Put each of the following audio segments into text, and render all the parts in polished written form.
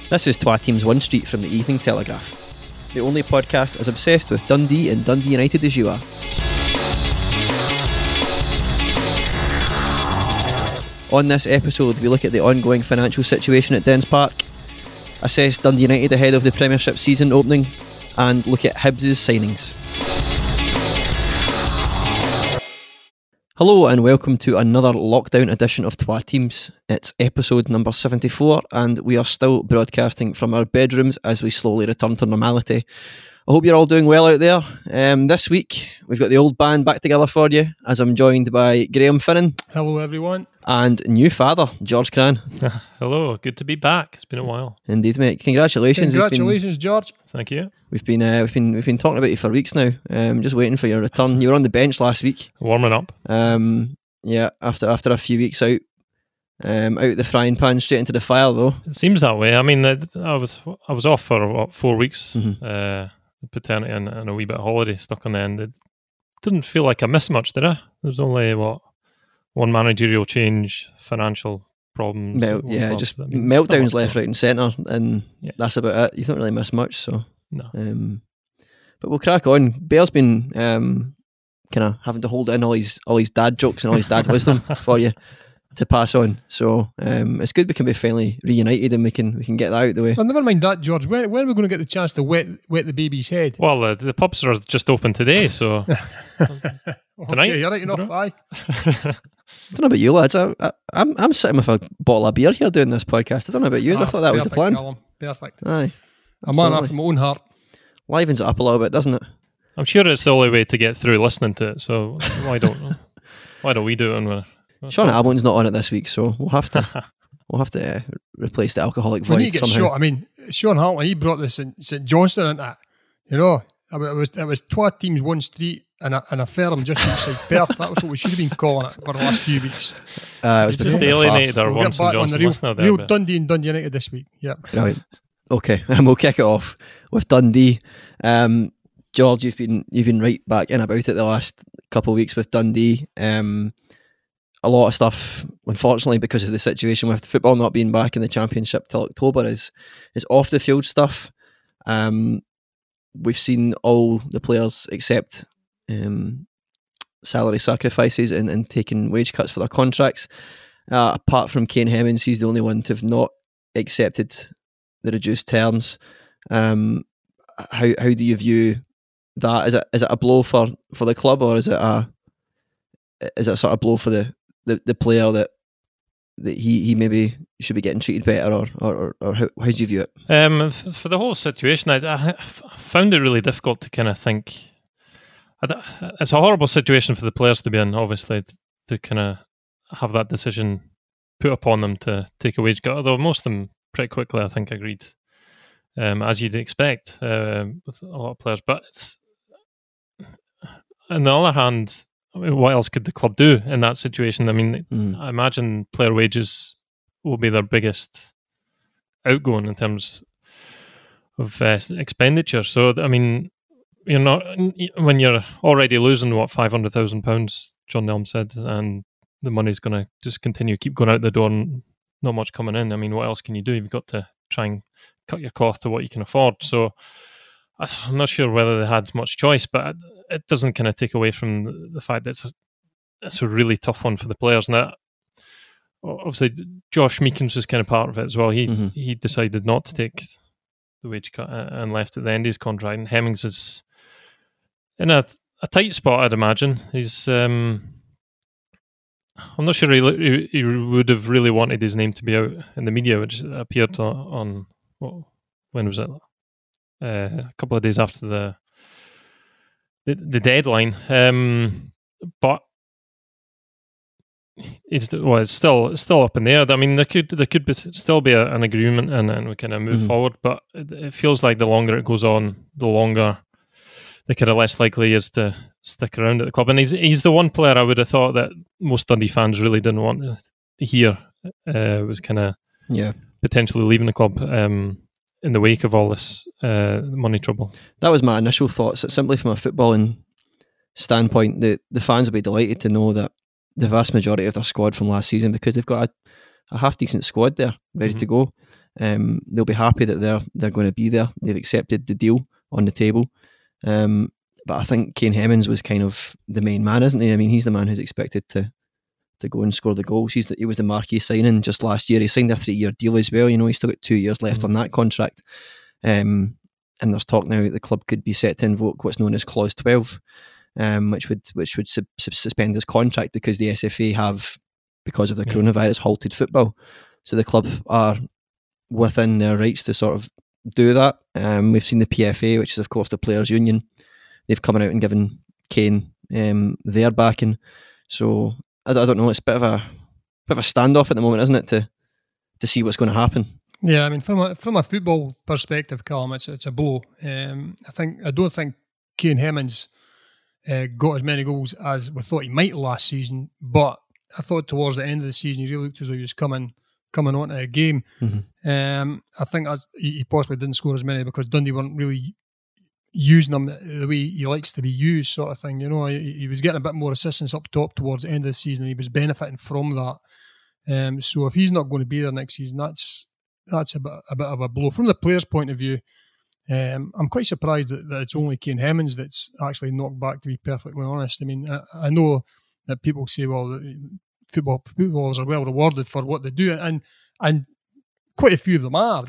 This is Twa Teams 1 Street from the Evening Telegraph, the only podcast as obsessed with Dundee and Dundee United as you are. On this episode, we look at the ongoing financial situation at Dens Park, assess Dundee United ahead of the Premiership season opening, and look at Hibs' signings. Hello and welcome to another lockdown edition of Twa Teams. It's episode number 74 and we are still broadcasting from our bedrooms as we slowly return to normality. I hope you're all doing well out there. This week we've got the old band back together for you as I'm joined by Graham Finnan. Hello everyone. And new father, George Cran. Hello, good to be back. It's been a while. Indeed, mate. Congratulations. Congratulations, George. Thank you. We've been talking about you for weeks now. Just waiting for your return. You were on the bench last week, warming up. Yeah, after a few weeks out the frying pan straight into the fire though. It seems that way. I mean, I was off for 4 weeks, paternity and a wee bit of holiday stuck on the end. It didn't feel like I missed much, did I? There was only one managerial change, financial problems. Just meltdowns left, right and centre, and that's about it. You don't really miss much, so no. But we'll crack on. Bear's been kind of having to hold in all his dad jokes and all his dad wisdom for you to pass on. So it's good we can be finally reunited and we can get that out of the way. Well, never mind that, George. When are we going to get the chance to wet the baby's head? Well, the pubs are just open today, so tonight. Okay, you're right enough. Aye. I don't know about you lads. I'm sitting with a bottle of beer here doing this podcast. I don't know about you. I thought that was the plan. Callum. Perfect. Aye. A man after my own heart. Livens it up a little bit, doesn't it? I'm sure it's the only way to get through listening to it. So why don't we do it? And Sean Hamilton's not on it this week, so we'll have to replace the alcoholic void. We need to get somehow. shot. I mean, Sean Hamilton, he brought this St Johnstone into it. You know, it was Twa Teams 1 Street and a firm just outside Perth. That was what we should have been calling it for the last few weeks. We just alienated our one St Johnstone listener there. Real Dundee and Dundee United this week. Yeah. Right. Okay, and we'll kick it off with Dundee. George, you've been right back in about it the last couple of weeks with Dundee. A lot of stuff, unfortunately, because of the situation with football not being back in the Championship till October, is off the field stuff. We've seen all the players accept salary sacrifices and taking wage cuts for their contracts. Apart from Kane Hemmings, he's the only one to have not accepted the reduced terms. How do you view that? Is it a blow for the club, or is it a sort of blow for the player that he maybe should be getting treated better, or how do you view it? For the whole situation, I found it really difficult to kind of think. It's a horrible situation for the players to be in, obviously, to kind of have that decision put upon them to take a wage cut, although most of them pretty quickly, I think, agreed, as you'd expect with a lot of players. But on the other hand, I mean, what else could the club do in that situation? I mean, I imagine player wages will be their biggest outgoing in terms of expenditure. So, I mean, you're not, when you're already losing £500,000, John Nelm said, and the money's going to just keep going out the door and not much coming in. I mean, what else can you do? You've got to try and cut your cloth to what you can afford. So I'm not sure whether they had much choice, but it doesn't kind of take away from the fact that it's a really tough one for the players. And that, obviously, Josh Meekins was kind of part of it as well. He decided not to take the wage cut and left at the end of his contract. And Hemmings is in a tight spot, I'd imagine. He's I'm not sure he would have really wanted his name to be out in the media, which appeared on when was it? A couple of days after the deadline. But it's still up in the air. I mean, there could still be an agreement and we kind of move forward. But it feels like the longer it goes on, the longer the kind of less likely he is to stick around at the club. And he's the one player I would have thought that most Dundee fans really didn't want to hear was kind of potentially leaving the club in the wake of all this money trouble. That was my initial thoughts. Simply from a footballing standpoint, the fans will be delighted to know that the vast majority of their squad from last season, because they've got a half decent squad there ready to go. they'll be happy that they're going to be there. They've accepted the deal on the table. But I think Kane Hemmings was kind of the main man, isn't he? I mean, he's the man who's expected to go and score the goals. He was the marquee signing just last year. He signed a 3-year deal as well. He's still got 2 years left on that contract. And there's talk now that the club could be set to invoke what's known as Clause 12, which would suspend his contract because the SFA have, because of the coronavirus, halted football. So the club are within their rights to sort of do that. We've seen the PFA, which is of course the Players' Union. They've come out and given Kane their backing. So I don't know. It's a bit of a standoff at the moment, isn't it? To see what's going to happen. Yeah, I mean, from a football perspective, Callum, it's a blow. I don't think Kane Hemmings got as many goals as we thought he might last season, but I thought towards the end of the season he really looked as though he was coming onto a game. Mm-hmm. I think he possibly didn't score as many because Dundee weren't really using him the way he likes to be used, sort of thing. He was getting a bit more assistance up top towards the end of the season, and he was benefiting from that. So if he's not going to be there next season, that's a bit of a blow. From the player's point of view, I'm quite surprised that it's only Kane Hemmings that's actually knocked back, to be perfectly honest. I mean, I know that people say, well, footballers are well rewarded for what they do, and quite a few of them are,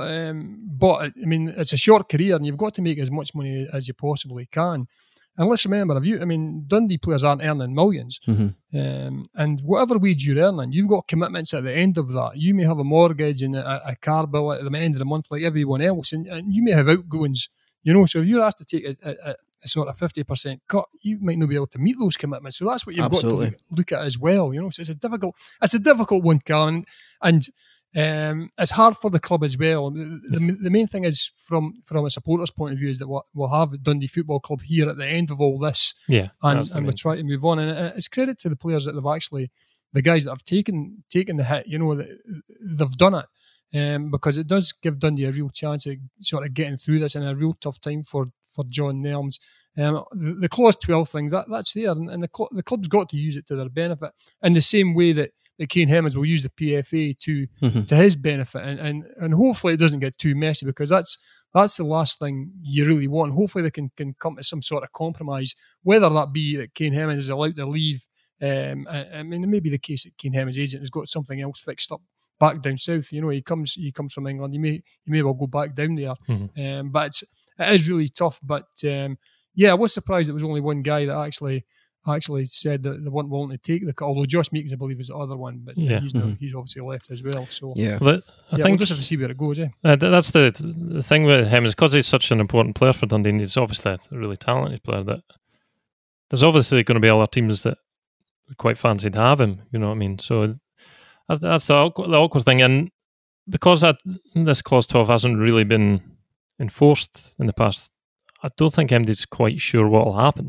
but I mean, it's a short career and you've got to make as much money as you possibly can. And let's remember, Dundee players aren't earning millions. Mm-hmm. And whatever wage you're earning, you've got commitments at the end of that. You may have a mortgage and a car bill at the end of the month like everyone else, and you may have outgoings, So if you're asked to take a sort of 50% cut, you might not be able to meet those commitments. So that's what you've got to look at as well, So it's a difficult one, Cal, and it's hard for the club as well. The main thing is from a supporter's point of view is that we'll have Dundee Football Club here at the end of all this, and we'll try to move on. And it's credit to the players that they've actually, the guys that have taken the hit, they've done it, because it does give Dundee a real chance of sort of getting through this in a real tough time for John Nelms. The Clause 12 things, that's there, and the club's got to use it to their benefit in the same way that Kane Hemmings will use the PFA to his benefit, and hopefully it doesn't get too messy, because that's the last thing you really want. Hopefully they can come to some sort of compromise, whether that be that Kane Hemmings is allowed to leave. I mean, it may be the case that Kane Hemmings' agent has got something else fixed up back down south. He comes from England. He may well go back down there. Mm-hmm. But it is really tough. But I was surprised it was only one guy that actually said that they weren't willing to take the cut. Although Josh Meekins, I believe, is the other one, but he's obviously left as well. So I think we'll just have to see where it goes. That's the thing with him, is because he's such an important player for Dundee. And he's obviously a really talented player. That there's obviously going to be other teams that quite fancy to have him. You know what I mean? So that's the awkward thing. And because this Clause 12 hasn't really been enforced in the past, I don't think MD's quite sure what will happen.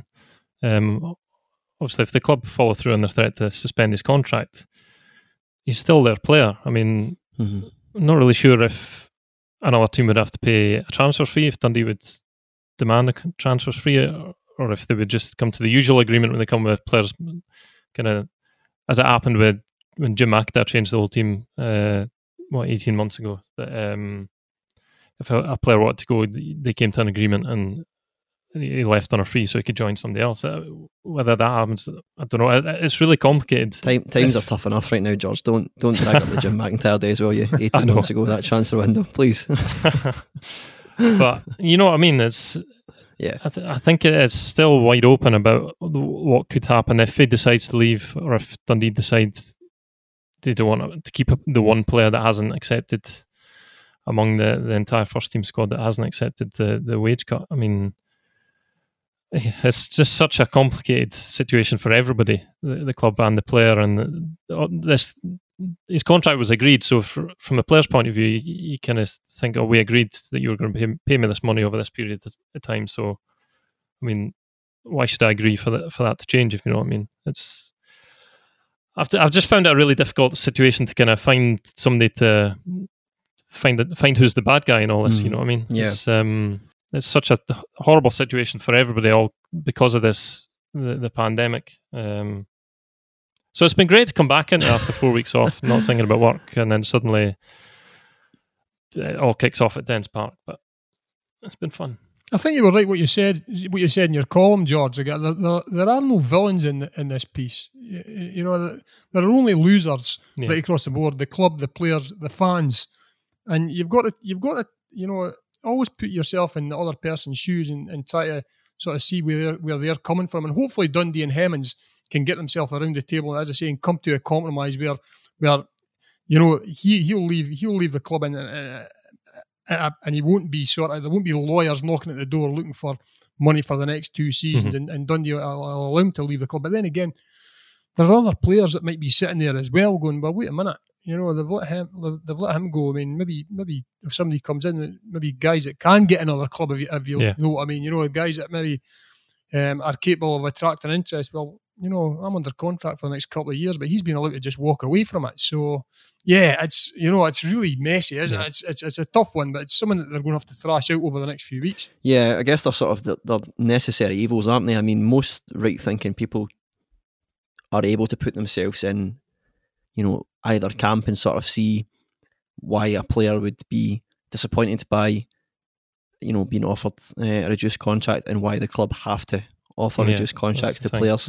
Obviously, if the club follow through on their threat to suspend his contract, he's still their player. I mean, I'm not really sure if another team would have to pay a transfer fee if Dundee would demand a transfer fee, or if they would just come to the usual agreement when they come with players, kind of as it happened when Jim McIntyre changed the whole team 18 months ago. But if a player wanted to go, they came to an agreement and he left on a free so he could join somebody else. Whether that happens, I don't know. It's really complicated. Times are tough enough right now, George. Don't drag up the Jim McIntyre days, will you? 18 months ago, that transfer window, please. But you know what I mean? It's I think it's still wide open about what could happen if he decides to leave, or if Dundee decides they don't want to keep the one player that hasn't accepted among the entire first team squad that hasn't accepted the wage cut. I mean, it's just such a complicated situation for everybody, the club and the player, and his contract was agreed. So from the player's point of view, you kind of think, we agreed that you were going to pay me this money over this period of time. So, I mean, why should I agree for that to change, if you know what I mean? I've just found it a really difficult situation to kind of find somebody to find who's the bad guy in all this. You know what I mean? Yeah. It's such a horrible situation for everybody, all because of this, the pandemic. So it's been great to come back into after 4 weeks off, not thinking about work, and then suddenly it all kicks off at Dens Park, but it's been fun. I think you were right what you said in your column, George. There are no villains in this piece. You know, there are only losers right across the board. The club, the players, the fans, and you've got to you know, always put yourself in the other person's shoes and try to sort of see where they're coming from. And hopefully Dundee and Hemmings can get themselves around the table, as I say, and come to a compromise where you know, he'll leave the club and he won't be there won't be lawyers knocking at the door looking for money for the next 2 seasons, and Dundee will allow him to leave the club. But then again, there are other players that might be sitting there as well going, well, wait a minute, you know, they've let him go. I mean, maybe if somebody comes in, maybe guys that can get another club, if you know what I mean, you know, guys that maybe are capable of attracting interest. Well, you know, I'm under contract for the next couple of years, but he's been allowed to just walk away from it. So, yeah, it's really messy, isn't it? It's a tough one, but it's something that they're going to have to thrash out over the next few weeks. Yeah, I guess they're sort of they're necessary evils, aren't they? I mean, most right-thinking people are able to put themselves in, you know, either camp and sort of see why a player would be disappointed by, you know, being offered a reduced contract, and why the club have to offer reduced contracts to players.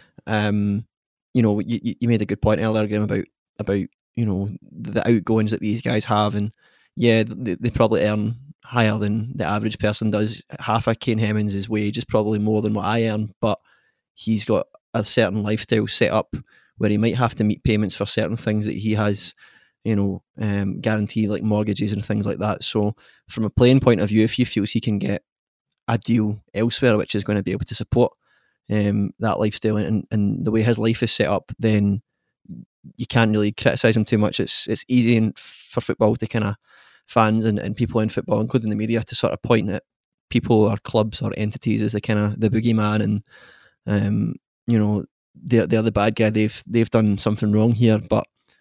You know, you made a good point earlier, Graham, about you know, the outgoings that these guys have, and they probably earn higher than the average person does. Half of Kane Hemmings' wage is probably more than what I earn, but he's got a certain lifestyle set up where he might have to meet payments for certain things that he has, you know, guaranteed, like mortgages and things like that. So from a playing point of view, if he feels he can get a deal elsewhere which is going to be able to support that lifestyle and the way his life is set up, then you can't really criticise him too much. It's easy for football to kind of fans and people in football, including the media, to sort of point at people or clubs or entities as the kind of the boogeyman, and you know, they're the bad guy. They've done something wrong here, but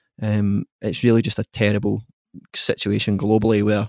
it's really just a terrible situation globally where,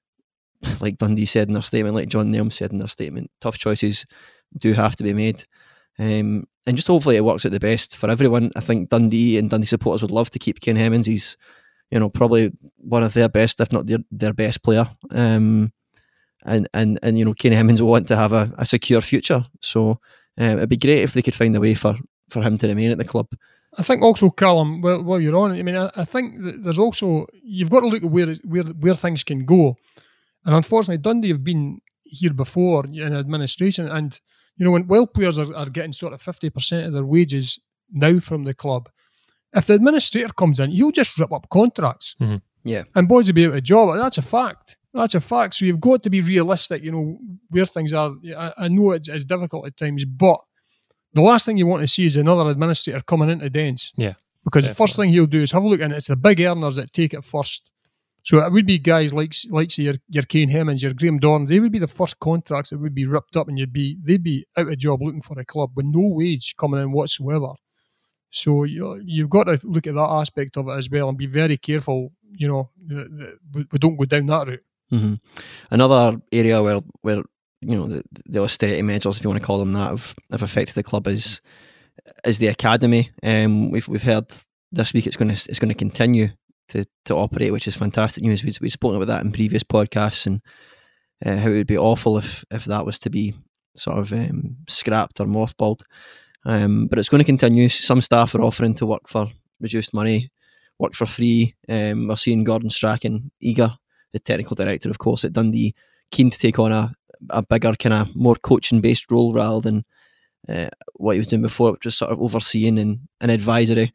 like Dundee said in their statement, like John Nelm said in their statement, tough choices do have to be made. And just hopefully it works out the best for everyone. I think Dundee and Dundee supporters would love to keep Kane Hemmings. He's, you know, probably one of their best, if not their best player. And you know, Kane Hemmings will want to have a secure future. So it'd be great if they could find a way for him to remain at the club. I think also, Callum, while you're on it, I mean, I think that there's also, you've got to look at where things can go. And unfortunately, Dundee have been here before in administration, and you know, while players are getting sort of 50% of their wages now from the club, if the administrator comes in, he'll just rip up contracts. Mm-hmm. Yeah. And boys will be out of a job. That's a fact. So you've got to be realistic, you know, where things are. I know it's difficult at times, but the last thing you want to see is another administrator coming into Dens. Yeah. Because definitely. The first thing he'll do is have a look, and it's the big earners that take it first. So it would be guys like your Kane Hemmings, your Graham Dorrans. They would be the first contracts that would be ripped up, and they'd be out of job looking for a club with no wage coming in whatsoever. So you've got to look at that aspect of it as well and be very careful. You know, we don't go down that route. Mm-hmm. Another area where you know the austerity measures, if you want to call them that, have affected the club is the academy. We've heard this week it's going to continue to operate, which is fantastic news. We've spoken about that in previous podcasts, and how it would be awful if that was to be sort of scrapped or mothballed. But it's going to continue. Some staff are offering to work for reduced money, work for free. We're seeing Gordon Strachan eager, the technical director, of course, at Dundee, keen to take on a bigger kind of more coaching based role rather than what he was doing before, which was sort of overseeing and advisory.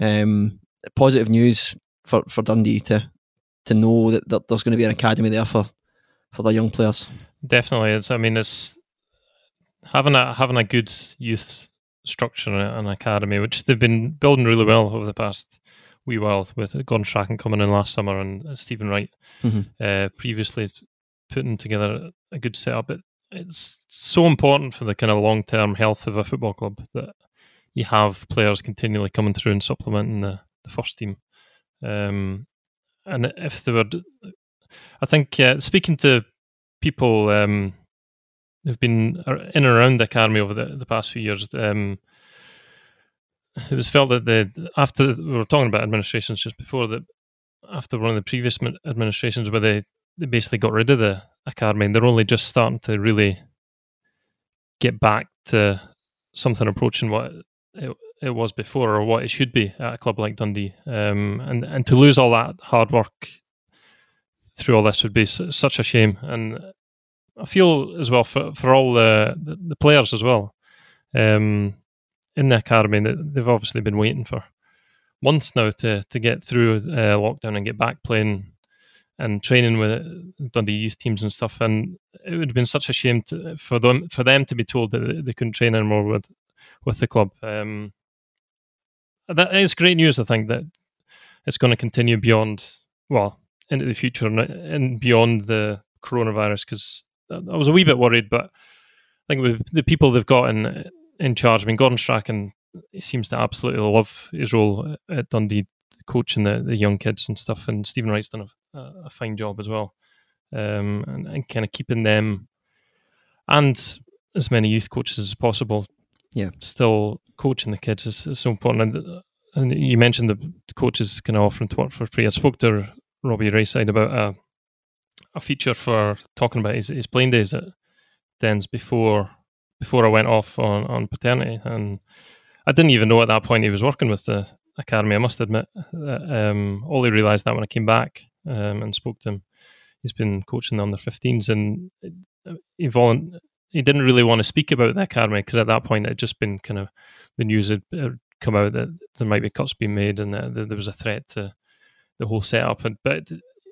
Positive news for Dundee to know that there's going to be an academy there for their young players. Definitely, it's having a good youth structure and an academy, which they've been building really well over the past wee while, with Gordon Strachan coming in last summer and Stephen Wright previously putting together a good setup. It's so important for the kind of long-term health of a football club that you have players continually coming through and supplementing the first team. And if they were, I think, speaking to people who've been in and around the academy over the past few years, it was felt that after we were talking about administrations just before, that after one of the previous administrations where they basically got rid of the academy, and they're only just starting to really get back to something approaching what it was before, or what it should be at a club like Dundee. And to lose all that hard work through all this would be such a shame. And I feel as well for all the players as well in the academy, that they've obviously been waiting for months now to get through lockdown and get back playing and training with Dundee youth teams and stuff. And it would have been such a shame for them to be told that they couldn't train anymore with the club. That is great news. I think that it's going to continue into the future and beyond the coronavirus, because I was a wee bit worried, but I think with the people they've got in charge, I mean, Gordon Strachan, he seems to absolutely love his role at Dundee, coaching the young kids and stuff, and Stephen Wright's done a fine job as well, and kind of keeping them and as many youth coaches as possible. Yeah, still coaching the kids is so important. And you mentioned the coaches kind of offering to work for free. I spoke to Robbie Rayside about a feature for talking about his playing days at Dens before I went off on paternity, and I didn't even know at that point he was working with the academy. I must admit, only realised that when I came back and spoke to him. He's been coaching the under-15s, and he didn't really want to speak about the academy because at that point it had just been kind of the news had come out that there might be cuts being made, and there was a threat to the whole setup. But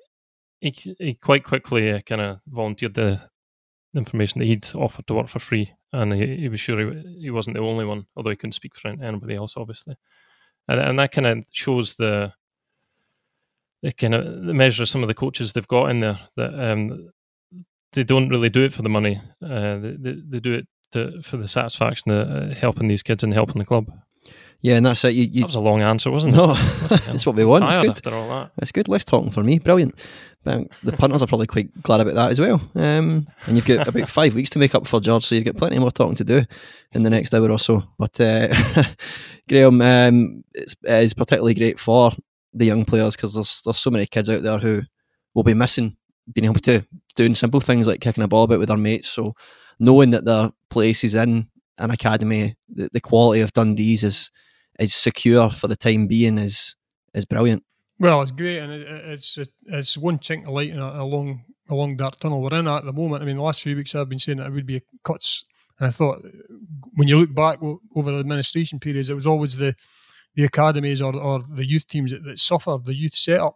he quite quickly kind of volunteered the information that he'd offered to work for free, and he was sure he wasn't the only one, although he couldn't speak for anybody else, obviously. And that kind of shows the measure of some of the coaches they've got in there, that they don't really do it for the money. They do it for the satisfaction of helping these kids and helping the club. Yeah, and that's it. That was a long answer, wasn't it? No, that's what we want. It's good. After all that. It's good. Less talking for me. Brilliant. The punters are probably quite glad about that as well. And you've got about 5 weeks to make up for George, so you've got plenty more talking to do in the next hour or so. But Graham, it's particularly great for the young players because there's so many kids out there who will be missing being able to doing simple things like kicking a ball about with their mates. So knowing that their place is in an academy, the quality of Dundee's is secure for the time being is brilliant. Well, it's great, and it's one chink of light in a long dark tunnel we're in at the moment. I mean, the last few weeks I've been saying that it would be cuts, and I thought when you look back over the administration periods, it was always the academies or the youth teams that suffered, the youth setup.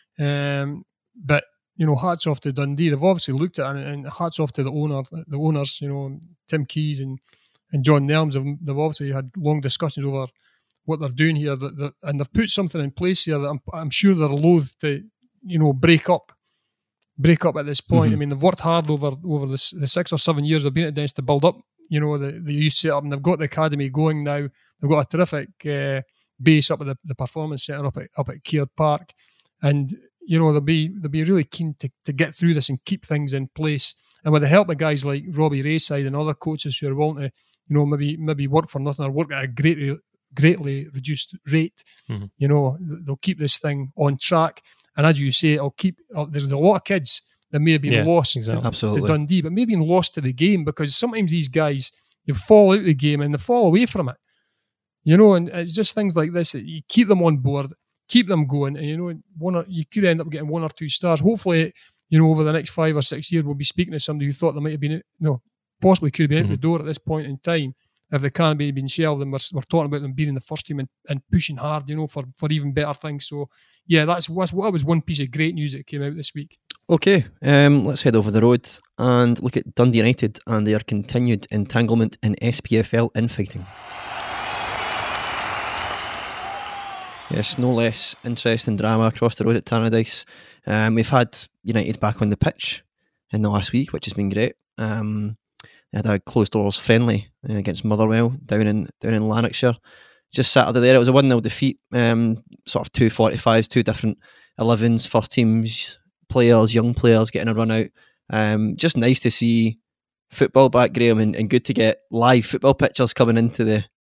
But hats off to Dundee. They've obviously looked at it, and hats off to the owners. Tim Keys and John Nelms. They've obviously had long discussions over what they're doing here, and they've put something in place here that I'm sure they're loath to, break up at this point. Mm-hmm. I mean, they've worked hard over the 6 or 7 years they've been at Dens to build up, the youth setup, and they've got the academy going now. They've got a terrific base up at the performance centre up at Caird Park, and they'll be really keen to get through this and keep things in place. And with the help of guys like Robbie Rayside and other coaches who are willing to, maybe work for nothing or work at a greatly reduced rate, mm-hmm. They'll keep this thing on track. And as you say, there's a lot of kids that may have been lost to Dundee, but maybe been lost to the game, because sometimes these guys, you fall out of the game and they fall away from it. And it's just things like this that you keep them on board, keep them going, and you could end up getting 1 or 2 stars. Hopefully, over the next 5 or 6 years, we'll be speaking to somebody who thought they might have been, possibly could have been out the door at this point in time. If they can't be been shelved, then we're talking about them being in the first team and pushing hard, for even better things. So, yeah, that was one piece of great news that came out this week. Okay, let's head over the road and look at Dundee United and their continued entanglement in SPFL infighting. Yes, no less interest and drama across the road at Tannadice. We've had United back on the pitch in the last week, which has been great. They had a closed doors friendly against Motherwell down in Lanarkshire. Just Saturday there, it was a 1-0 defeat. Sort of 2 45s, 2 different 11s, first teams, players, young players getting a run out. Just nice to see football back, Graham, and good to get live football pictures coming into the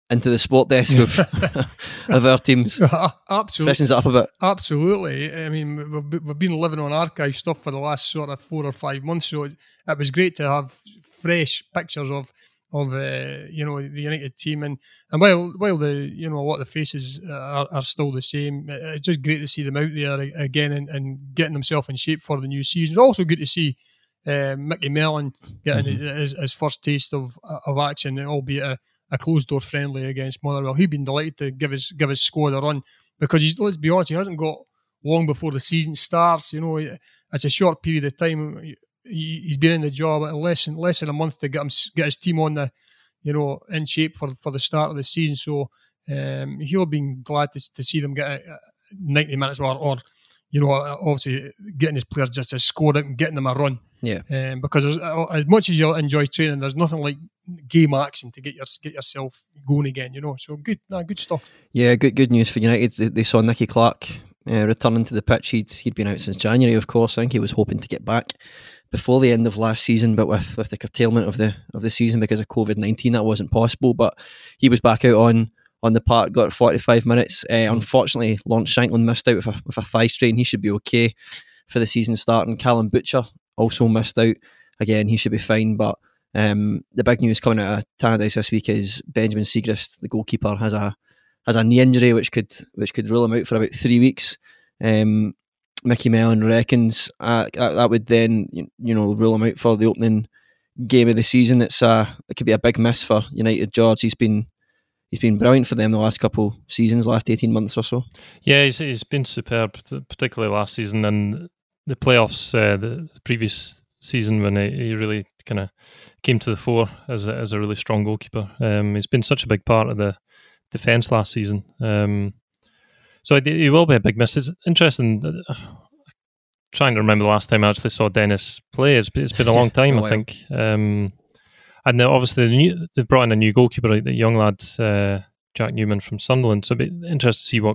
into the sport desk of of our teams. Absolutely, Freshens it up a bit. Absolutely. I mean, we've been living on archive stuff for the last sort of 4 or 5 months, so it was great to have fresh pictures of the United team, and while the a lot of the faces are still the same, it's just great to see them out there again and getting themselves in shape for the new season. It's also good to see Mickey Mellon getting his first taste of action, albeit a closed door friendly against Motherwell. He'd been delighted to give his squad a run, because let's be honest, he hasn't got long before the season starts. It's a short period of time. He's been in the job less than a month to get his team on the in shape for the start of the season. So he'll have been glad to see them get 90 minutes or obviously getting his players just to score out and getting them a run. Yeah. Because as much as you enjoy training, there's nothing like game action to get yourself going again. So good stuff. Yeah, good news for United. They saw Nicky Clark returning to the pitch. He'd been out since January, of course. I think he was hoping to get back before the end of last season, but with the curtailment of the season because of COVID-19, that wasn't possible. But he was back out on the park, got 45 minutes. Unfortunately, Lawrence Shankland missed out with a thigh strain. He should be okay for the season starting. Callum Butcher also missed out. Again, he should be fine. But the big news coming out of Tannadice this week is Benjamin Siegrist, the goalkeeper, has a knee injury which could rule him out for about 3 weeks. Mickey Mellon reckons that would then rule him out for the opening game of the season. It could be a big miss for United. George, he's been brilliant for them the last couple seasons, last 18 months or so. Yeah, he's been superb, particularly last season and the playoffs, the previous season when he really kind of came to the fore as a really strong goalkeeper. He's been such a big part of the defence last season. So he will be a big miss. It's interesting. Trying to remember the last time I actually saw Dennis play. It's been a long time, I think. And obviously they've brought in a new goalkeeper, the young lad Jack Newman from Sunderland. So it'd be interesting to see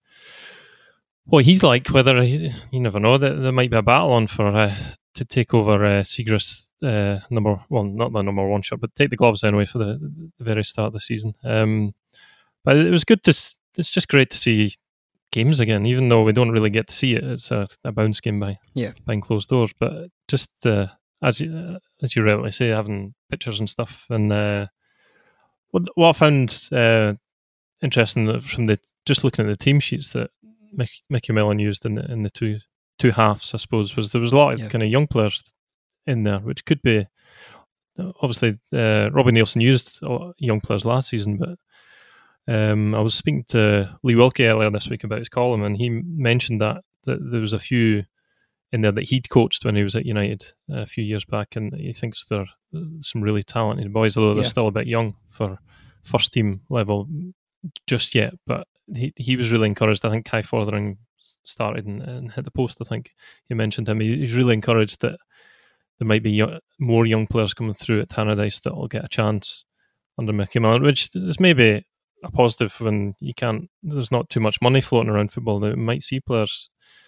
what he's like. Whether you never know, that there might be a battle on for to take over Siegrist's not the number one shot, but take the gloves anyway for the very start of the season. But it was good it's just great to see games again, even though we don't really get to see it. It's a bounce game behind closed doors, but just as you rightly say, having pictures and stuff. And what I found interesting from just looking at the team sheets that Mickey Mellon used in the two halves, I suppose, was there was a lot of kind of young players in there, which could be obviously Robbie Nielsen used young players last season, but I was speaking to Lee Wilkie earlier this week about his column, and he mentioned that there was a few in there that he'd coached when he was at United a few years back, and he thinks they're some really talented boys, although they're still a bit young for first team level just yet. But he was really encouraged. I think Kai Fothering started and hit the post. I think he mentioned him. He's really encouraged that there might be more young players coming through at Tannadice that will get a chance under Mickey Mellon, which is maybe a positive when there's not too much money floating around football. That might see players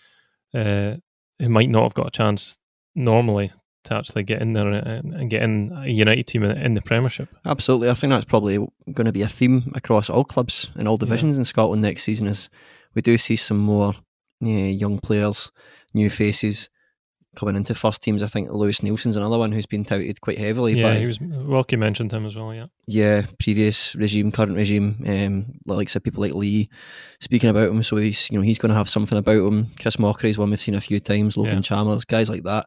who might not have got a chance normally to actually get in there and get in a United team in the Premiership. Absolutely. I think that's probably going to be a theme across all clubs and all divisions in Scotland next season, as we do see some more young players, new faces coming into first teams. I think Lewis Nielsen's another one who's been touted quite heavily. Yeah, Wilkie mentioned him as well, Yeah, previous regime, current regime, like said, people like Lee speaking about him, so he's going to have something about him. Chris Mockery's one we've seen a few times, Logan Chalmers, guys like that.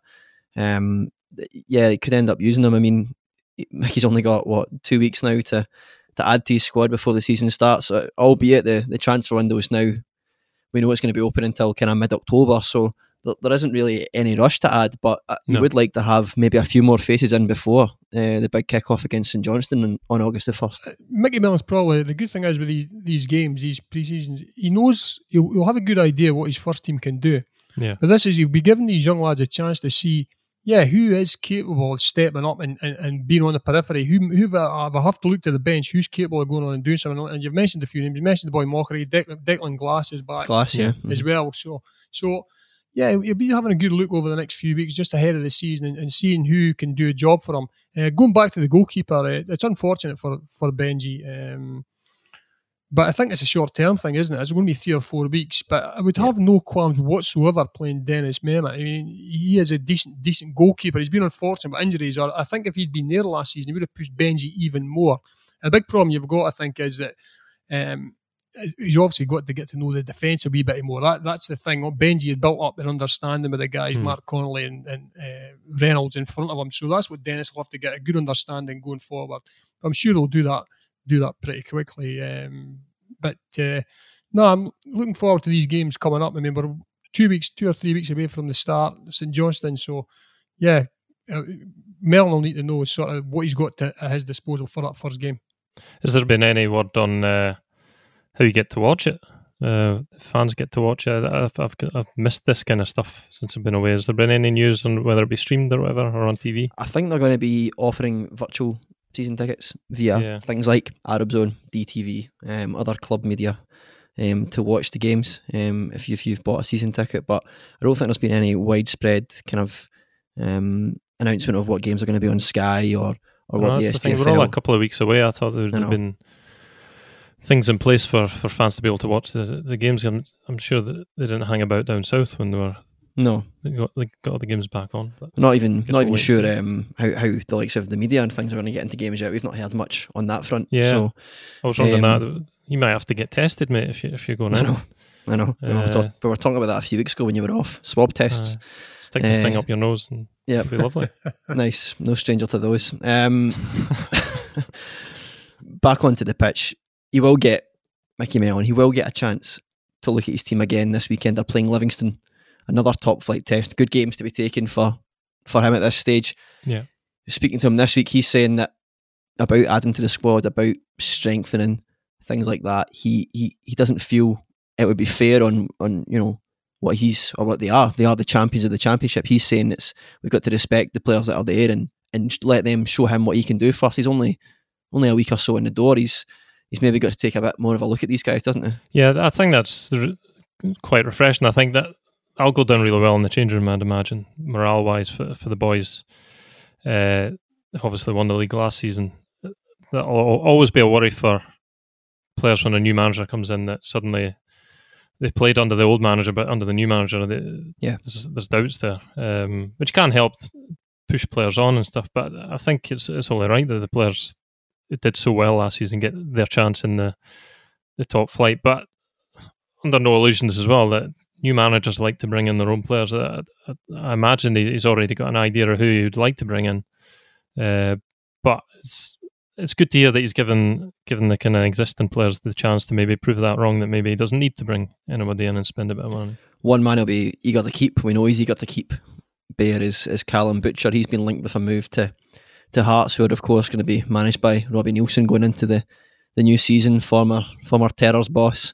They could end up using him. I mean, Mickey's only got 2 weeks now to add to his squad before the season starts, albeit the transfer window is now, we know it's going to be open until kind of mid-October, so there isn't really any rush to add, but you would like to have maybe a few more faces in before the big kick-off against St Johnstone on August the 1st. Mickey Mellon's probably, the good thing is with these games, these pre-seasons, he knows he'll have a good idea what his first team can do. Yeah. But he'll be giving these young lads a chance to see, who is capable of stepping up and being on the periphery, who if I have to look to the bench, who's capable of going on and doing something. And you've mentioned a few names. You mentioned the boy Mockery, Declan Glass is back. As well. So he'll be having a good look over the next few weeks just ahead of the season and seeing who can do a job for him. Going back to the goalkeeper, it's unfortunate for Benji. But I think it's a short-term thing, isn't it? It's going to be 3 or 4 weeks. But I would have no qualms whatsoever playing Dennis Mehmet. I mean, he is a decent goalkeeper. He's been unfortunate with injuries. Or I think if he'd been there last season, he would have pushed Benji even more. And the big problem you've got, I think, is that he's obviously got to get to know the defence a wee bit more. That's the thing. Benji had built up an understanding with the guys, Mark Connolly and Reynolds in front of him. So that's what Dennis will have to get, a good understanding going forward. I'm sure he'll do that pretty quickly. I'm looking forward to these games coming up. I mean, we're 2 or 3 weeks away from the start, St Johnstone. So, yeah, Mel will need to know sort of what he's got at his disposal for that first game. Has there been any word on how you get to watch it? Fans get to watch it. I've missed this kind of stuff since I've been away. Has there been any news on whether it be streamed or whatever, or on TV? I think they're going to be offering virtual season tickets via things like Arab Zone, DTV, other club media to watch the games if you've bought a season ticket. But I don't think there's been any widespread kind of announcement of what games are going to be on Sky or what the SPFL. We're all a couple of weeks away. I thought there would have been things in place for fans to be able to watch the games. I'm sure that they didn't hang about down south when they got all the games back on. But not even sure how the likes of the media and things are going to get into games yet. We've not heard much on that front. Yeah, so, I was wondering that you might have to get tested, mate, if you're going out. I know. We were talking about that a few weeks ago when you were off. Swab tests. Stick the thing up your nose and it'll be lovely. Nice. No stranger to those. Back onto the pitch. He will get Mickey Mellon. He will get a chance to look at his team again this weekend. They're playing Livingston. Another top flight test. Good games to be taken for him at this stage. Yeah. Speaking to him this week, he's saying that about adding to the squad, about strengthening, things like that. He doesn't feel it would be fair on what they are. They are the champions of the championship. He's saying we've got to respect the players that are there and let them show him what he can do first. He's only a week or so in the door. He's maybe got to take a bit more of a look at these guys, doesn't he? Yeah, I think that's quite refreshing. I think that I'll go down really well in the changing room, I'd imagine, morale-wise for the boys. Obviously won the league last season. That'll always be a worry for players when a new manager comes in, that suddenly they played under the old manager, but under the new manager, there's doubts there, which can help push players on and stuff. But I think it's only right that the players who did so well last season get their chance in the top flight. But under no illusions as well that new managers like to bring in their own players. I imagine he's already got an idea of who he would like to bring in. But it's good to hear that he's given the kind of existing players the chance to maybe prove that wrong, that maybe he doesn't need to bring anybody in and spend a bit of money. One man will be eager to keep. We know he's eager to keep. Bear is Callum Butcher. He's been linked with a move to Hearts, who are of course going to be managed by Robbie Neilson going into the new season. Former Terrors boss,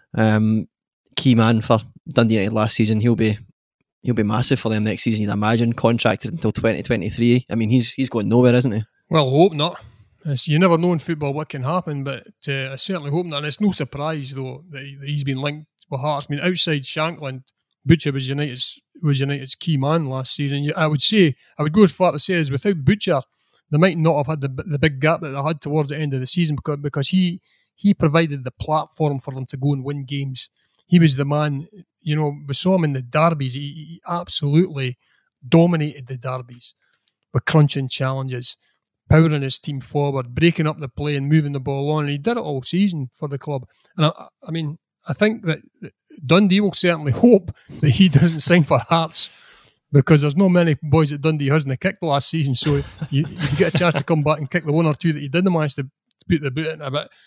key man for Dundee United last season. He'll be massive for them next season, you'd imagine. Contracted until 2023. I mean, he's going nowhere, isn't he? Well, I hope not. You never know in football what can happen, but I certainly hope not. And it's no surprise though that he's been linked with Hearts. I mean, outside Shankland, Butcher was United's key man last season. I would go as far to say as without Butcher, they might not have had the big gap that they had towards the end of the season because he provided the platform for them to go and win games. He was the man. We saw him in the derbies. He absolutely dominated the derbies with crunching challenges, powering his team forward, breaking up the play and moving the ball on. And he did it all season for the club. And I think that Dundee will certainly hope that he doesn't sign for Hearts, because there's not many boys at Dundee hasn't kicked last season. So you get a chance to come back and kick the one or two that you didn't manage to put the boot in a bit.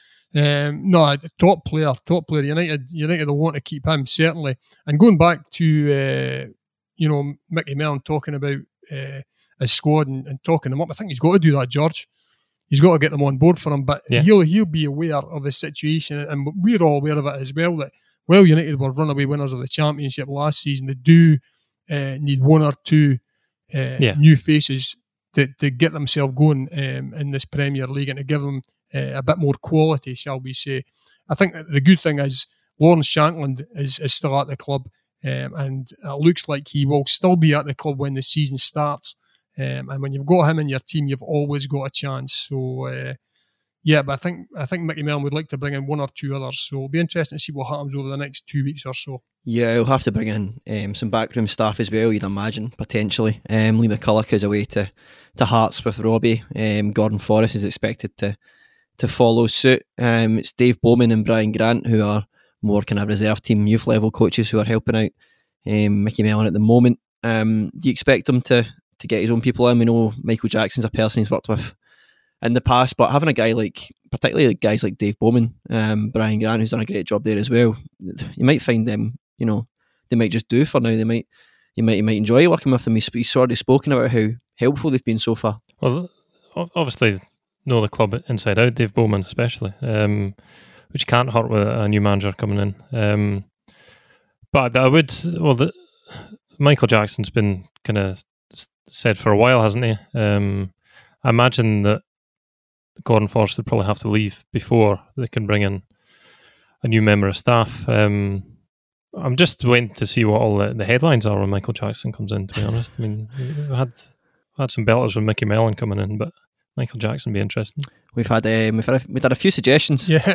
Top player. United will want to keep him, certainly. And going back to Mickey Mellon talking about his squad and talking them up, I think he's got to do that, George. He's got to get them on board for him, but he'll be aware of the situation, and we're all aware of it as well. That United were runaway winners of the Championship last season. They do need one or two new faces to get themselves going in this Premier League and to give them a bit more quality, shall we say. I think the good thing is Lawrence Shankland is still at the club, and it looks like he will still be at the club when the season starts. And when you've got him in your team, you've always got a chance. So, Yeah, but I think Mickey Mellon would like to bring in one or two others, so it'll be interesting to see what happens over the next 2 weeks or so. Yeah, he'll have to bring in some backroom staff as well, you'd imagine, potentially. Lee McCulloch is away to Hearts with Robbie. Gordon Forrest is expected to follow suit. It's Dave Bowman and Brian Grant who are more kind of reserve team youth level coaches who are helping out Mickey Mellon at the moment. Do you expect him to get his own people in? We know Michael Jackson's a person he's worked with in the past, but having a guy particularly guys like Dave Bowman, Brian Grant, who's done a great job there as well, you might find them, they might just do for now. You might enjoy working with them. He's sort of spoken about how helpful they've been so far. Well, obviously know the club inside out, Dave Bowman especially, which can't hurt with a new manager coming in. But I would, Michael Jackson's been kind of said for a while, hasn't he? I imagine that Gordon Forrest would probably have to leave before they can bring in a new member of staff. I'm just waiting to see what all the headlines are when Michael Jackson comes in, to be honest. I mean, we had some belters with Mickey Mellon coming in, but Michael Jackson would be interesting. We've had a few suggestions. Yeah.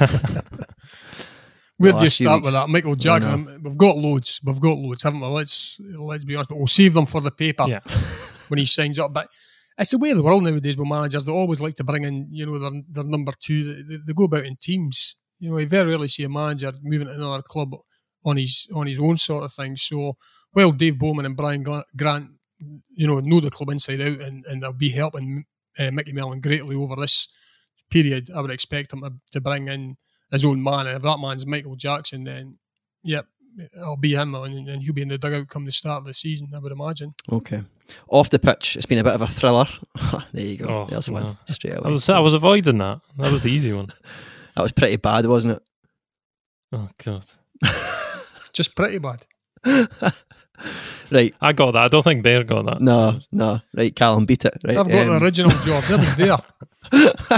We'll just start with that. Michael Jackson, we've got loads, haven't we? Let's be honest, but we'll save them for the paper when he signs up. But it's the way of the world nowadays with managers. They always like to bring in, their number two. They go about in teams. You very rarely see a manager moving to another club on his own sort of thing. So, Dave Bowman and Brian Grant, know the club inside out, and they'll be helping Mickey Mellon greatly over this period. I would expect him to bring in his own man, and if that man's Michael Jackson, then it'll be him, and he'll be in the dugout come the start of the season, I would imagine. Okay. Off the pitch, it's been a bit of a thriller. There you go. Oh, there's one straight away. I was avoiding that. That was the easy one. That was pretty bad, wasn't it? Oh God. Just pretty bad. Right. I got that. I don't think Bear got that. No. Right, Callum, beat it. Right. I've got the original, George. It was there.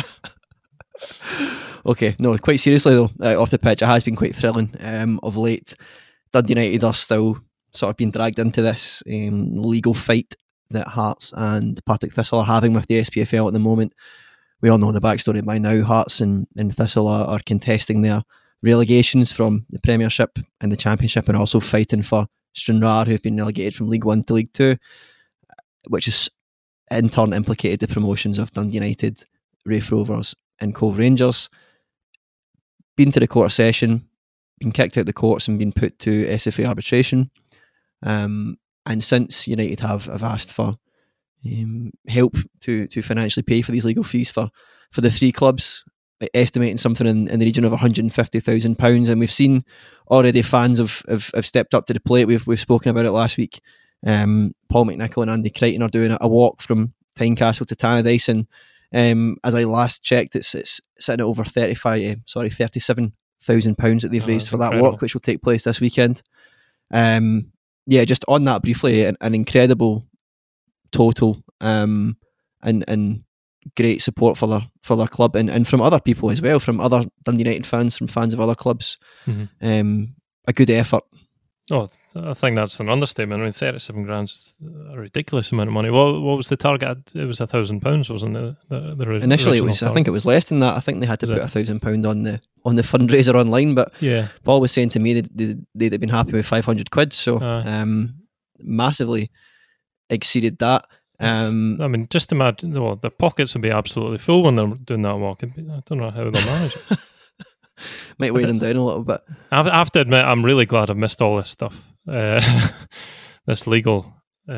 Okay, no, quite seriously though, off the pitch, it has been quite thrilling of late. Dundee United are still sort of being dragged into this legal fight that Hearts and Partick Thistle are having with the SPFL at the moment. We all know the backstory by now. Hearts and Thistle are contesting their relegations from the Premiership and the Championship, and also fighting for Stranraer, who've been relegated from League 1 to League 2, which has in turn implicated the promotions of Dundee United, Raith Rovers and Cove Rangers. Been to the court session, been kicked out the courts and been put to SFA arbitration. And since United have asked for help to financially pay for these legal fees for the three clubs, estimating something in the region of £150,000, and we've seen already fans have stepped up to the plate. We've spoken about it last week. Paul McNichol and Andy Crichton are doing a walk from Tynecastle to Tannadice, and as I last checked, it's sitting at over £37,000 that they've raised for that walk, which will take place this weekend. Just on that briefly, an incredible total, and great support for their club, and from other people as well, from other Dundee United fans, from fans of other clubs. Mm-hmm. A good effort. Oh, I think that's an understatement. I mean, £37,000's a ridiculous amount of money. What was the target? It was £1,000, wasn't it? The Initially, it was. Target. I think it was less than that. I think they had to put £1,000 on the fundraiser online. But Paul was saying to me they'd been happy with £500. So massively exceeded that. I mean, just imagine their pockets would be absolutely full when they're doing that walk. I don't know how they'll manage it. Might weigh them down a little bit. I have to admit, I'm really glad I've missed all this stuff. This legal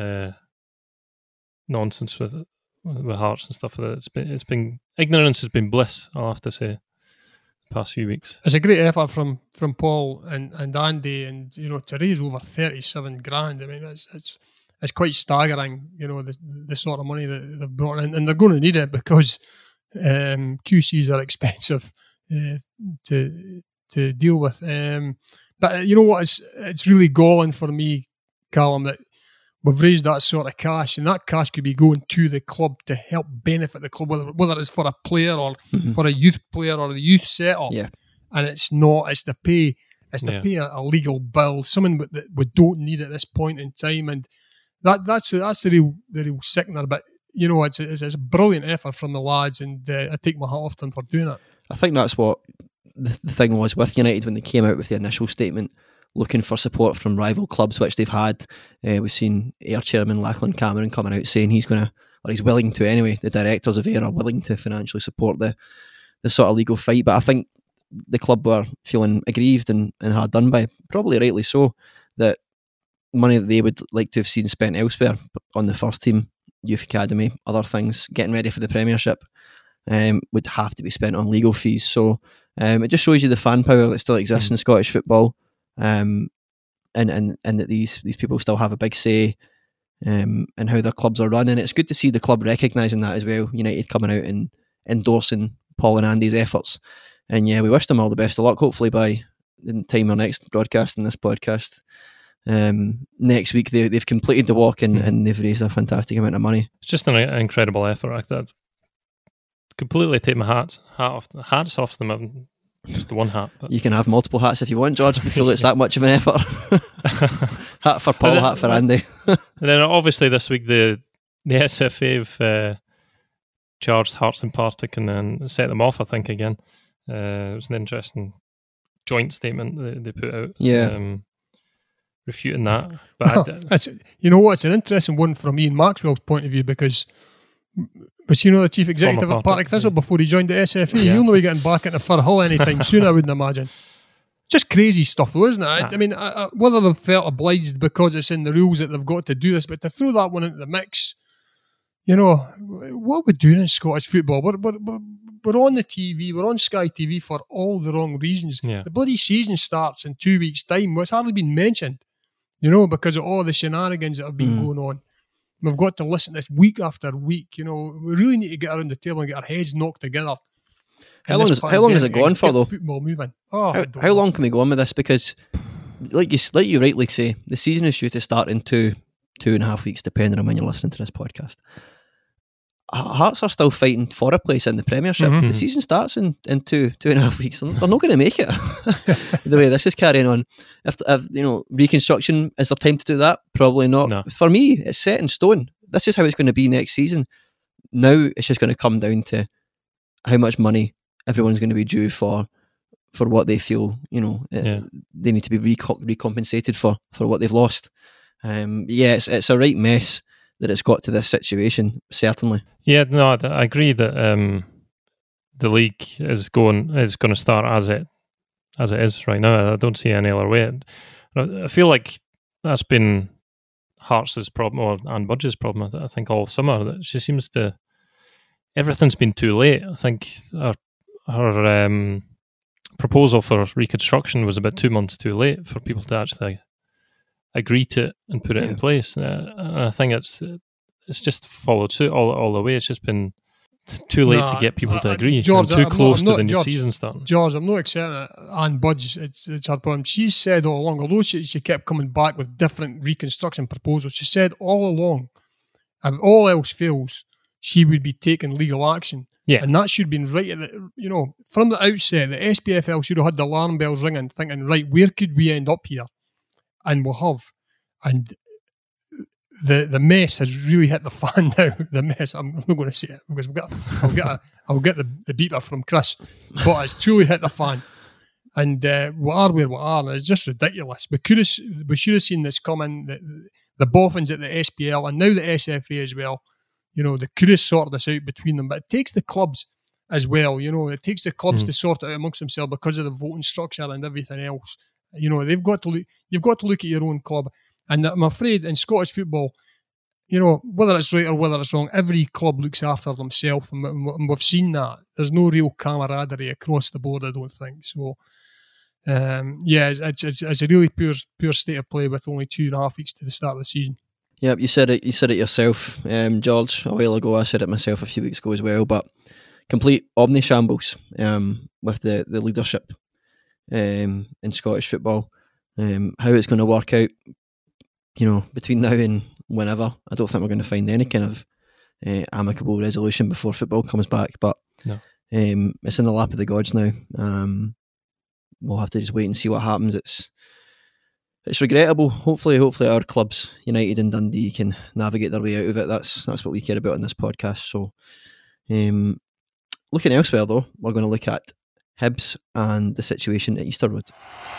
nonsense with Hearts and stuff. It's been ignorance has been bliss, I'll have to say, the past few weeks. It's a great effort from Paul and Andy, and to raise over $37,000. I mean, it's quite staggering. The sort of money that they've brought in, and they're going to need it because QCs are expensive to deal with. But you know what? It's really galling for me, Callum, that we've raised that sort of cash, and that cash could be going to the club to help benefit the club, whether it's for a player or for a youth player or the youth setup. Yeah. And it's not. It's to pay. It's to pay a legal bill, something that we don't need at this point in time, and that's the real sickener. But you know, it's a brilliant effort from the lads, and I take my hat off to them for doing it. I think that's what the thing was with United when they came out with the initial statement, looking for support from rival clubs, which they've had. We've seen Ayr chairman Lachlan Cameron coming out saying he's willing to anyway. The directors of Ayr are willing to financially support the sort of legal fight. But I think the club were feeling aggrieved and hard done by, probably rightly so, that money that they would like to have seen spent elsewhere on the first team, youth academy, other things, getting ready for the Premiership, would have to be spent on legal fees. So it just shows you the fan power that still exists in Scottish football, and that these people still have a big say in how their clubs are run. And it's good to see the club recognising that as well. United coming out and endorsing Paul and Andy's efforts. And yeah, we wish them all the best of luck. Hopefully by the time our next broadcast in this podcast next week, they've completed the walk and they've raised a fantastic amount of money. It's just an incredible effort. I completely take my hats off them. Just the one hat. But. You can have multiple hats if you want, George, if you feel it's that much of an effort. Hat for Paul, hat for Andy. And then obviously this week the SFA have charged Hearts and Partick and then set them off, I think, again. It was an interesting joint statement they put out. Yeah. Refuting that. But you know what? It's an interesting one from Ian Maxwell's point of view, because you know the chief executive at Partick Thistle before he joined the SFA. He'll not be getting back into Firhill anytime soon, I wouldn't imagine. Just crazy stuff though, isn't it? I mean, whether they've felt obliged because it's in the rules that they've got to do this, but to throw that one into the mix, you know, what we're doing in Scottish football, we're on the TV, we're on Sky TV for all the wrong reasons. Yeah. The bloody season starts in 2 weeks' time. It's hardly been mentioned, you know, because of all the shenanigans that have been going on. We've got to listen to this week after week. You know, we really need to get around the table and get our heads knocked together. How long has it gone for, though? Football moving. How long can we go on with this? Because, like you rightly say, the season is due to start in 2.5 weeks, depending on when you're listening to this podcast. Hearts are still fighting for a place in the Premiership. Mm-hmm. The season starts in 2.5 weeks. They're not going to make it the way this is carrying on. If you know, reconstruction, is there time to do that? Probably not. No. For me, it's set in stone. This is how it's going to be next season. Now it's just going to come down to how much money everyone's going to be due for what they feel, you know, they need to be recompensated for what they've lost. It's a right mess that it's got to this situation, certainly. Yeah, no, I agree that the league is going to start as it is right now. I don't see any other way. I feel like that's been Hearts' problem and Budge's problem. I think all summer that she seems to, everything's been too late. I think her proposal for reconstruction was about 2 months too late for people to actually agree to it and put it in place. And I think it's just followed suit all the way. It's just been too late to get people to agree. George, and too close to the new season starting. George, I'm not accepting it. Anne Budge, it's her problem. She said all along, although she kept coming back with different reconstruction proposals, she said all along, if all else fails, she would be taking legal action. Yeah. And that should have been right at the, you know, from the outset, the SPFL should have had the alarm bells ringing, thinking, right, where could we end up here? And we'll have. And the mess has really hit the fan now. The mess, I'm not going to say it because I'll get the beeper from Chris, but it's truly hit the fan. And we are where we are, and it's just ridiculous. We should have seen this coming. The boffins at the SPL and now the SFA as well. You know, they could have sorted this out between them, but it takes the clubs as well. You know, it takes the clubs to sort it out amongst themselves because of the voting structure and everything else. You know, you've got to look at your own club. And I'm afraid in Scottish football, you know, whether it's right or whether it's wrong, every club looks after themselves, and we've seen that. There's no real camaraderie across the board, I don't think. So, it's a really poor state of play with only 2.5 weeks to the start of the season. Yep, you said it yourself, George, a while ago. I said it myself a few weeks ago as well, but complete omni-shambles with the leadership in Scottish football. How it's going to work out, you know, between now and whenever, I don't think we're going to find any kind of amicable resolution before football comes back, but no. It's in the lap of the gods now. We'll have to just wait and see what happens. it's regrettable. Hopefully our clubs, United and Dundee, can navigate their way out of it. That's what we care about on this podcast. So, looking elsewhere though, we're going to look at Hibs and the situation at Easter Road.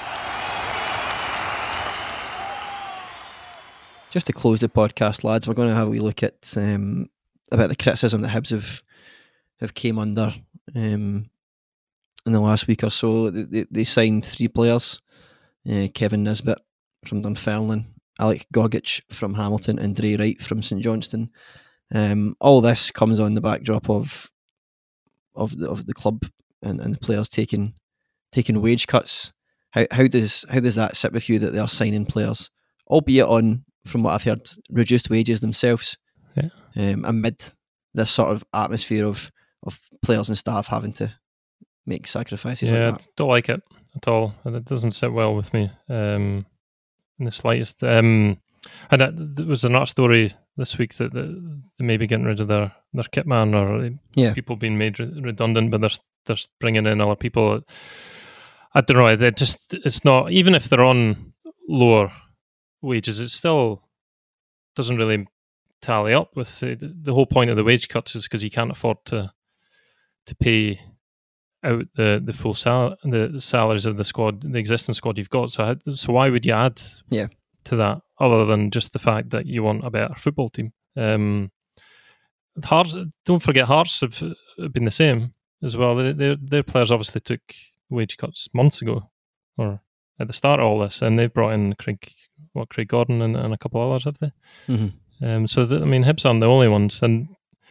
Just to close the podcast, lads, we're going to have a wee look at about the criticism that Hibs have came under in the last week or so. They signed 3 players: Kevin Nisbet from Dunfermline, Alec Gogic from Hamilton, and Dre Wright from St Johnstone. All this comes on the backdrop of the club and the players taking wage cuts. How does that sit with you that they are signing players, albeit on, from what I've heard, reduced wages themselves, amid this sort of atmosphere of players and staff having to make sacrifices? Yeah, like that? I don't like it at all, and it doesn't sit well with me in the slightest. And there was another story this week that they may be getting rid of their kit man, or people being made redundant, but they're bringing in other people. I don't know. It's not, even if they're on lower wages, it still doesn't really tally up with the whole point of the wage cuts is because you can't afford to pay out the full the salaries of the squad, the existing squad you've got. So why would you add to that other than just the fact that you want a better football team? Hearts, don't forget, Hearts have been the same as well. Their players obviously took wage cuts months ago, or at the start of all this, and they've brought in Craig Gordon and a couple others, have they? Mm-hmm. Hibs aren't the only ones, and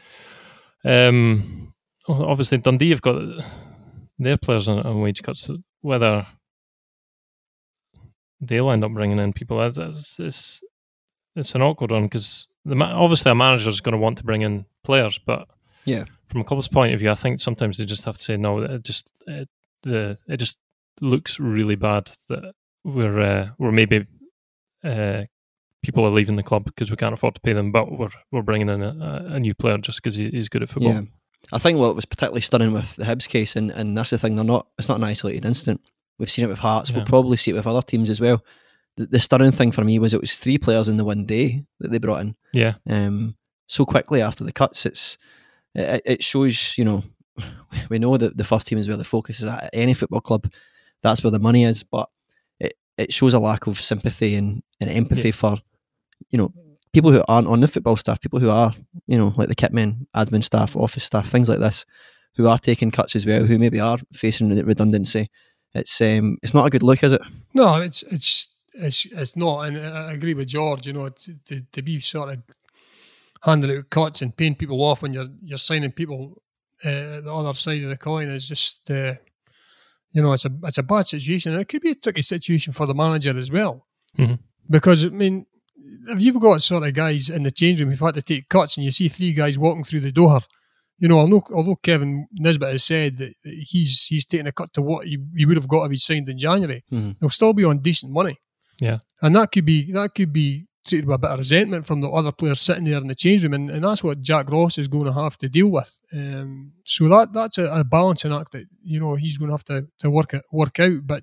obviously Dundee have got their players on wage cuts. Whether they'll end up bringing in people, it's an awkward one, because obviously a manager is going to want to bring in players, but from a club's point of view, I think sometimes they just have to say no. It just looks really bad that we're maybe people are leaving the club because we can't afford to pay them, but we're bringing in a new player just because he's good at football. Yeah. I think what was particularly stunning with the Hibs case, and that's the thing, it's not an isolated incident. We've seen it with Hearts. We'll probably see it with other teams as well. The stunning thing for me was it was 3 players in the one day that they brought in. Yeah. So quickly after the cuts, it shows, we know that the first team is where the focus is at any football club. That's where the money is, but it shows a lack of sympathy and empathy for, people who aren't on the football staff, people who are, like the kitmen, admin staff, office staff, things like this, who are taking cuts as well, who maybe are facing redundancy. It's not a good look, is it? No, it's not, and I agree with George. To be sort of handing out cuts and paying people off when you're signing people the other side of the coin is just it's a bad situation, and it could be a tricky situation for the manager as well. Mm-hmm. Because if you've got sort of guys in the change room who've had to take cuts, and you see 3 guys walking through the door, although Kevin Nisbet has said that he's taking a cut to what he would have got if he signed in January, he'll still be on decent money. Yeah, and that could be treated with a bit of resentment from the other players sitting there in the change room, and that's what Jack Ross is going to have to deal with. So that's a balancing act that he's going to have to work out. But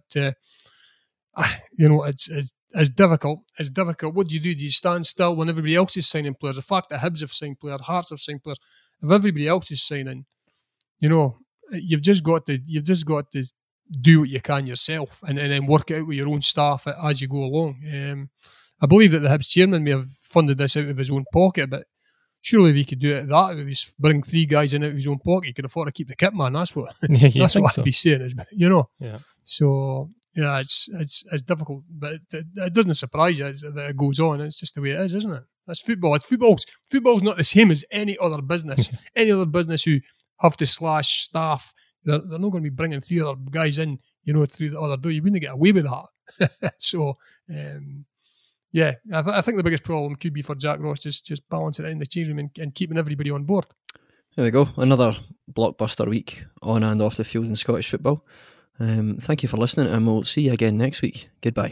it's difficult. It's difficult. What do you do? Do you stand still when everybody else is signing players? The fact that Hibs have signed players, Hearts have signed players, if everybody else is signing, you've just got to do what you can yourself, and then work it out with your own staff as you go along. I believe that the Hibs chairman may have funded this out of his own pocket, but surely if he could do it that, if he's bring 3 guys in out of his own pocket, he could afford to keep the kit man. That's what I'd be saying, Yeah. So it's difficult, but it doesn't surprise you that it goes on. It's just the way it is, isn't it? That's football. Football's not the same as any other business. Any other business who have to slash staff, they're not going to be bringing 3 other guys in, through the other door. You wouldn't get away with that. So. I think the biggest problem could be for Jack Ross just balancing it in the change room and keeping everybody on board. There we go. Another blockbuster week on and off the field in Scottish football. Thank you for listening, and we'll see you again next week. Goodbye.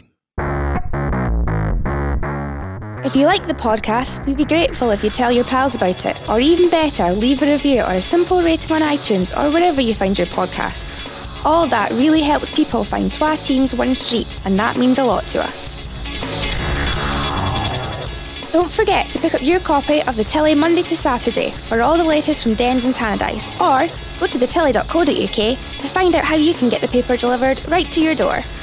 If you like the podcast, we'd be grateful if you tell your pals about it, or even better, leave a review or a simple rating on iTunes or wherever you find your podcasts. All that really helps people find Twa Teams One Street, and that means a lot to us. Don't forget to pick up your copy of The Tilly Monday to Saturday for all the latest from Dens and Tannadice, or go to thetilly.co.uk to find out how you can get the paper delivered right to your door.